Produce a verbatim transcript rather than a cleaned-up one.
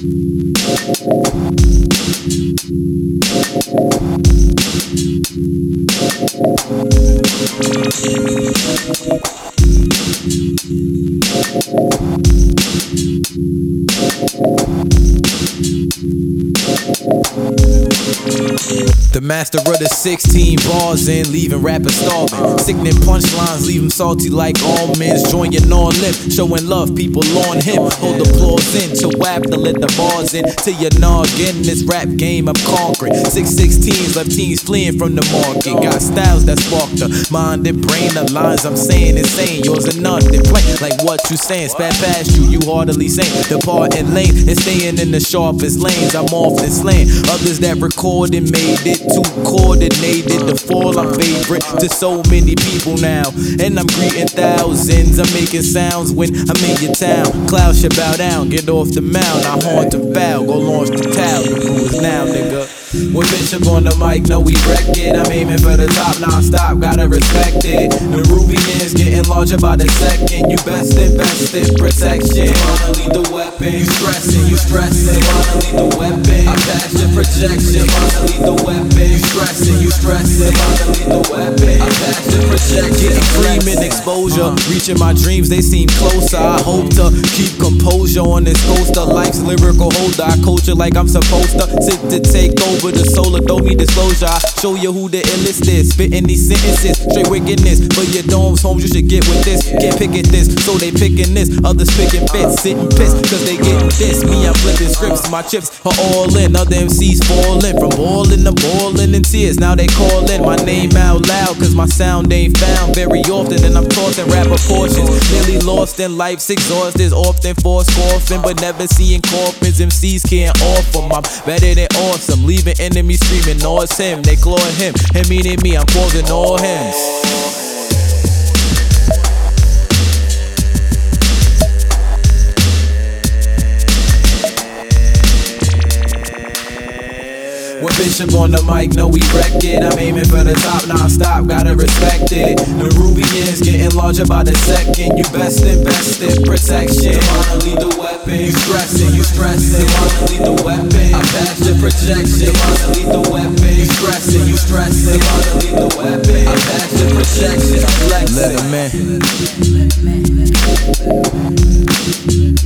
The master of the sixteen bars in, leaving rappers starving. Sickening punchlines, leave them salty like almonds. Join your non-lip, showing love, people on him. Hold the applause in, to wap to let the bars in. Till your noggin, this rap game I'm conquering. Six sixteens left teens fleeing from the market. Got styles that spark the mind and brain. The lines I'm saying insane, yours are nothing. Plain like what you saying, spat past you, you heartily saying. Departing lane and staying in the sharpest lanes. I'm often slaying others that recorded, made it too coordinated. The fall I'm favorite to so many people now, and I'm greeting thousands. I'm making sounds when I'm in your town. Clouds should bow down, get off the mound. I haunt the foul, go launch the towel. The crew is now, nigga. With Bishop on the mic, know we wreck it. I'm aiming for the top, non-stop, gotta respect it. The Rubians getting larger by the second. You best invest in protection. Wanna lead the weapon, you stressing, you stressing. Wanna lead the weapon, I pass your projection. Wanna lead the weapon, you stressing, you stressing. Wanna lead the weapon, I pass your projection. Getting dreaming exposure, reaching my dreams, they seem closer. I hope to keep composure on this coaster. Life's lyrical holder, I coach it like I'm supposed to. Sit to take over the solar, don't need disclosure. I show you who the illest is, spitting these sentences, straight wickedness. For your domes, homes, you should get with this. Can't pick at this, so they picking this. Others picking fits, sitting pissed, cause they getting this. Me, I'm flipping scripts, my chips are all in. Other M Cs falling, from ballin' to ballin' in tears. Now they callin' my name out loud, cause my sound ain't found very often. And I'm tossing rapper portions, nearly lost in life's exhausted. Often forced coughing, but never seeing coffins. M Cs can't offer, I'm better than awesome. Leaving enemies screaming, no, it's him. They clawing him, and meaning me, I'm causing all hymns. With Bishop on the mic, know we wreck it. I'm aiming for the top, non-stop, gotta respect it. The Rubians getting larger by the second. You best invest in protection. Wanna lead the weapon, you stressing, you stressing. Wanna lead the weapon, I pass your projection. Wanna lead the weapon, you stressing, you stressing. Wanna lead the weapon, I pass your projection. Let him in.